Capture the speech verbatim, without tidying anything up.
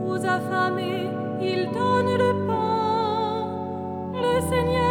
Aux affamés, il donne le pain. Le Seigneur